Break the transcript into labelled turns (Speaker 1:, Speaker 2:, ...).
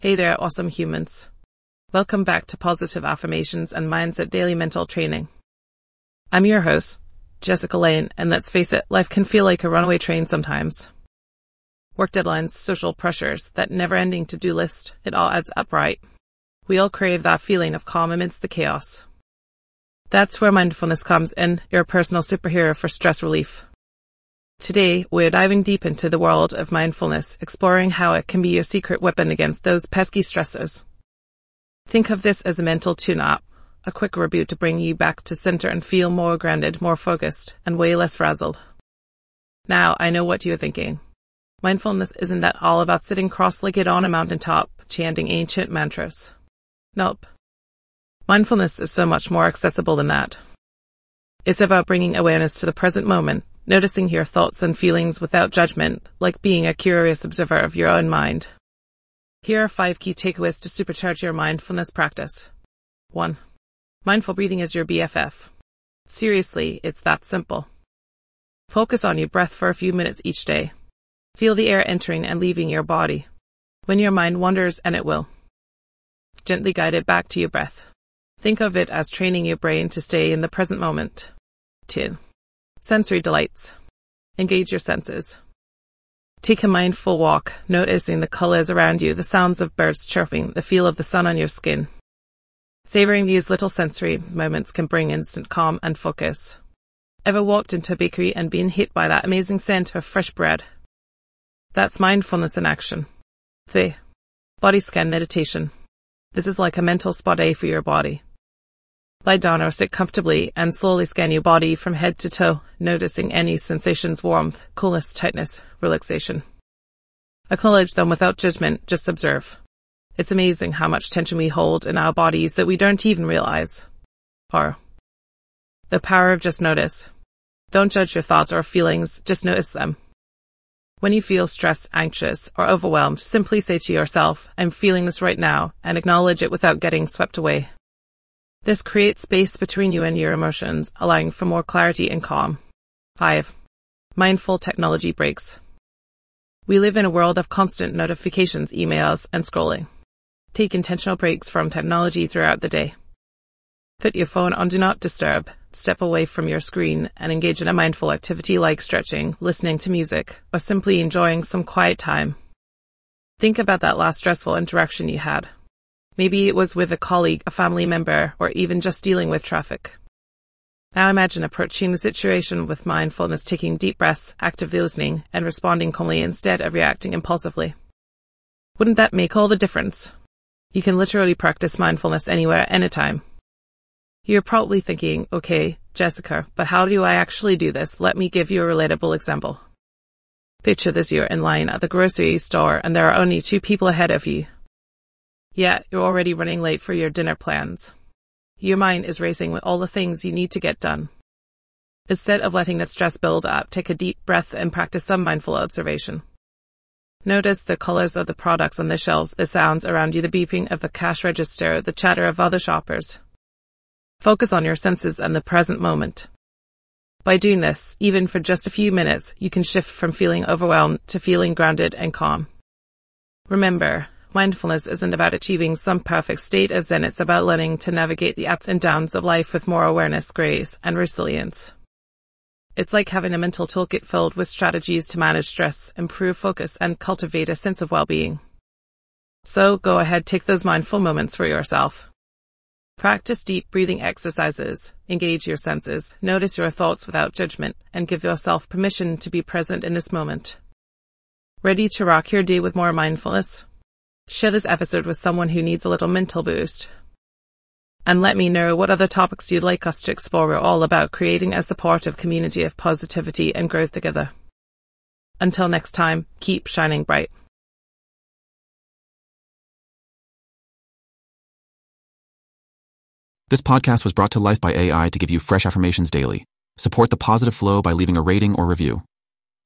Speaker 1: Hey there, awesome humans. Welcome back to Positive Affirmations and Mindset Daily Mental Training. I'm your host, Jessica Lane, and let's face it, life can feel like a runaway train sometimes. Work deadlines, social pressures, that never-ending to-do list, it all adds up, right? We all crave that feeling of calm amidst the chaos. That's where mindfulness comes in, your personal superhero for stress relief. Today, we're diving deep into the world of mindfulness, exploring how it can be your secret weapon against those pesky stressors. Think of this as a mental tune-up, a quick reboot to bring you back to center and feel more grounded, more focused, and way less frazzled. Now, I know what you're thinking. Mindfulness isn't that all about sitting cross-legged on a mountaintop, chanting ancient mantras. Nope. Mindfulness is so much more accessible than that. It's about bringing awareness to the present moment, noticing your thoughts and feelings without judgment, like being a curious observer of your own mind. Here are 5 key takeaways to supercharge your mindfulness practice. 1. Mindful breathing is your BFF. Seriously, it's that simple. Focus on your breath for a few minutes each day. Feel the air entering and leaving your body. When your mind wanders, and it will, gently guide it back to your breath. Think of it as training your brain to stay in the present moment. 2. Sensory delights. Engage your senses. Take a mindful walk, noticing the colors around you, the sounds of birds chirping, the feel of the sun on your skin. Savoring these little sensory moments can bring instant calm and focus. Ever walked into a bakery and been hit by that amazing scent of fresh bread? That's mindfulness in action. 3. Body scan meditation. This is like a mental spa day for your body. Lie down or sit comfortably and slowly scan your body from head to toe, noticing any sensations: warmth, coolness, tightness, relaxation. Acknowledge them without judgment, just observe. It's amazing how much tension we hold in our bodies that we don't even realize. 4. The power of just notice. Don't judge your thoughts or feelings, just notice them. When you feel stressed, anxious, or overwhelmed, simply say to yourself, I'm feeling this right now, and acknowledge it without getting swept away. This creates space between you and your emotions, allowing for more clarity and calm. 5. Mindful technology breaks. We live in a world of constant notifications, emails, and scrolling. Take intentional breaks from technology throughout the day. Put your phone on Do Not Disturb, step away from your screen, and engage in a mindful activity like stretching, listening to music, or simply enjoying some quiet time. Think about that last stressful interaction you had. Maybe it was with a colleague, a family member, or even just dealing with traffic. Now imagine approaching the situation with mindfulness, taking deep breaths, actively listening, and responding calmly instead of reacting impulsively. Wouldn't that make all the difference? You can literally practice mindfulness anywhere, anytime. You're probably thinking, okay, Jessica, but how do I actually do this? Let me give you a relatable example. Picture this: you're in line at the grocery store and there are only 2 people ahead of you. Yeah, you're already running late for your dinner plans. Your mind is racing with all the things you need to get done. Instead of letting that stress build up, take a deep breath and practice some mindful observation. Notice the colors of the products on the shelves, the sounds around you, the beeping of the cash register, the chatter of other shoppers. Focus on your senses and the present moment. By doing this, even for just a few minutes, you can shift from feeling overwhelmed to feeling grounded and calm. Remember, mindfulness isn't about achieving some perfect state of zen, it's about learning to navigate the ups and downs of life with more awareness, grace, and resilience. It's like having a mental toolkit filled with strategies to manage stress, improve focus, and cultivate a sense of well-being. So go ahead, take those mindful moments for yourself. Practice deep breathing exercises, engage your senses, notice your thoughts without judgment, and give yourself permission to be present in this moment. Ready to rock your day with more mindfulness? Share this episode with someone who needs a little mental boost. And let me know what other topics you'd like us to explore. We're all about creating a supportive community of positivity and growth together. Until next time, keep shining bright.
Speaker 2: This podcast was brought to life by AI to give you fresh affirmations daily. Support the positive flow by leaving a rating or review.